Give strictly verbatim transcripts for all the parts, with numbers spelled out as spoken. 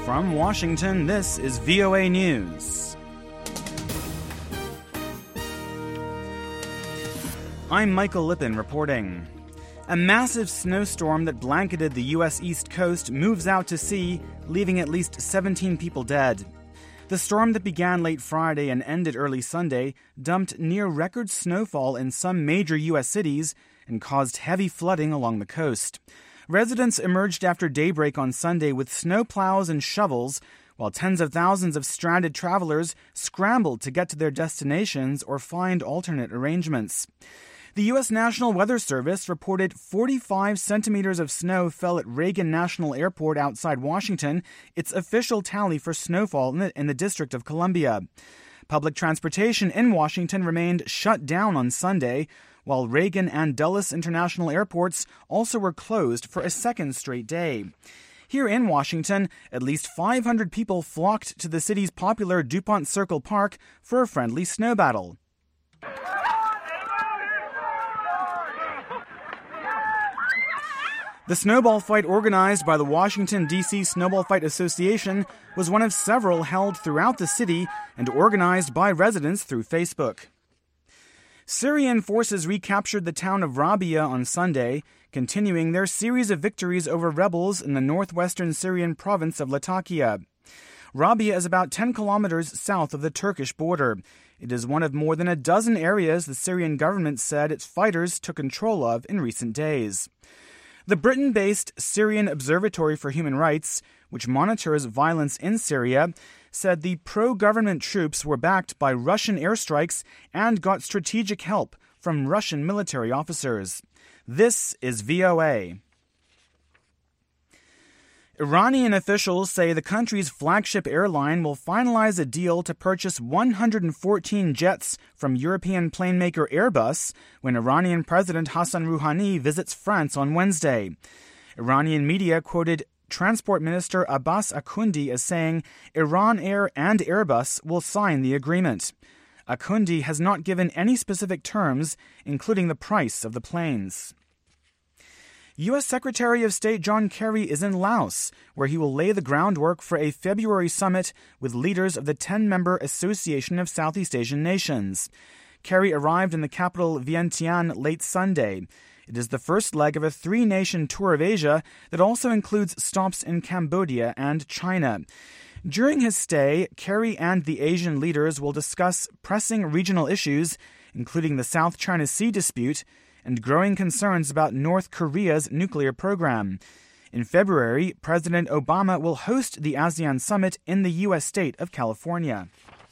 From Washington, this is V O A News. I'm Michael Lippin reporting. A massive snowstorm that blanketed the U S East Coast moves out to sea, leaving at least seventeen people dead. The storm that began late Friday and ended early Sunday dumped near-record snowfall in some major U S cities and caused heavy flooding along the coast. Residents emerged after daybreak on Sunday with snowplows and shovels, while tens of thousands of stranded travelers scrambled to get to their destinations or find alternate arrangements. The U S National Weather Service reported forty-five centimeters of snow fell at Reagan National Airport outside Washington, its official tally for snowfall in the, in the District of Columbia. Public transportation in Washington remained shut down on Sunday, while Reagan and Dulles International Airports also were closed for a second straight day. Here in Washington, at least five hundred people flocked to the city's popular DuPont Circle Park for a friendly snow battle. The snowball fight organized by the Washington, D C Snowball Fight Association was one of several held throughout the city and organized by residents through Facebook. Syrian forces recaptured the town of Rabia on Sunday, continuing their series of victories over rebels in the northwestern Syrian province of Latakia. Rabia is about ten kilometers south of the Turkish border. It is one of more than a dozen areas the Syrian government said its fighters took control of in recent days. The Britain-based Syrian Observatory for Human Rights, which monitors violence in Syria, said the pro-government troops were backed by Russian airstrikes and got strategic help from Russian military officers. This is V O A. Iranian officials say the country's flagship airline will finalize a deal to purchase one hundred fourteen jets from European plane maker Airbus when Iranian President Hassan Rouhani visits France on Wednesday. Iranian media quoted Transport Minister Abbas Akundi as saying Iran Air and Airbus will sign the agreement. Akundi has not given any specific terms, including the price of the planes. U S Secretary of State John Kerry is in Laos, where he will lay the groundwork for a February summit with leaders of the ten-member Association of Southeast Asian Nations. Kerry arrived in the capital Vientiane late Sunday. It is the first leg of a three-nation tour of Asia that also includes stops in Cambodia and China. During his stay, Kerry and the Asian leaders will discuss pressing regional issues, including the South China Sea dispute, and growing concerns about North Korea's nuclear program. In February, President Obama will host the ASEAN summit in the U S state of California.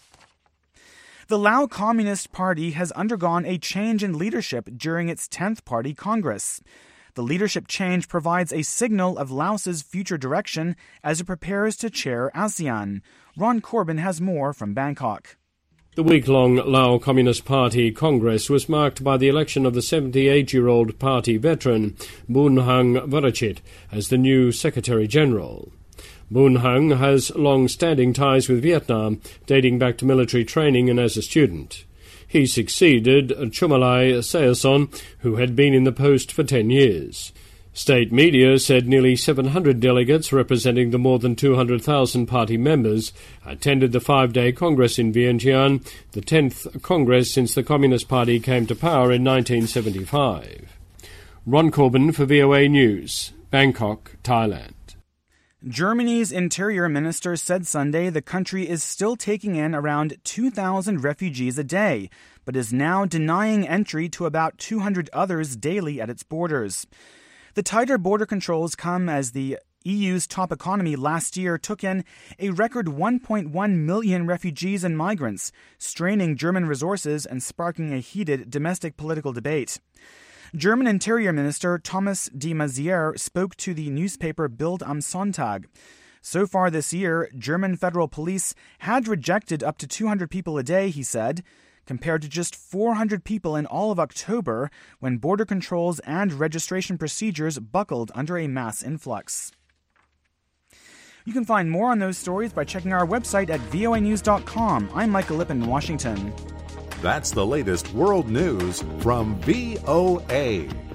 The Lao Communist Party has undergone a change in leadership during its tenth Party Congress. The leadership change provides a signal of Laos's future direction as it prepares to chair ASEAN. Ron Corbin has more from Bangkok. The week-long Lao Communist Party Congress was marked by the election of the seventy-eight-year-old party veteran Boon Hang Varachit as the new Secretary-General. Boon Hang has long-standing ties with Vietnam, dating back to military training and as a student. He succeeded Chumalai Sayason, who had been in the post for ten years. State media said nearly seven hundred delegates representing the more than two hundred thousand party members attended the five-day Congress in Vientiane, the tenth Congress since the Communist Party came to power in nineteen seventy-five. Ron Corbin for V O A News, Bangkok, Thailand. Germany's interior minister said Sunday the country is still taking in around two thousand refugees a day, but is now denying entry to about two hundred others daily at its borders. The tighter border controls come as the E U's top economy last year took in a record one point one million refugees and migrants, straining German resources and sparking a heated domestic political debate. German Interior Minister Thomas de Maizière spoke to the newspaper Bild am Sonntag. So far this year, German federal police had rejected up to two hundred people a day, he said, compared to just four hundred people in all of October when border controls and registration procedures buckled under a mass influx. You can find more on those stories by checking our website at V O A news dot com. I'm Michael Lippin in Washington. That's the latest world news from V O A.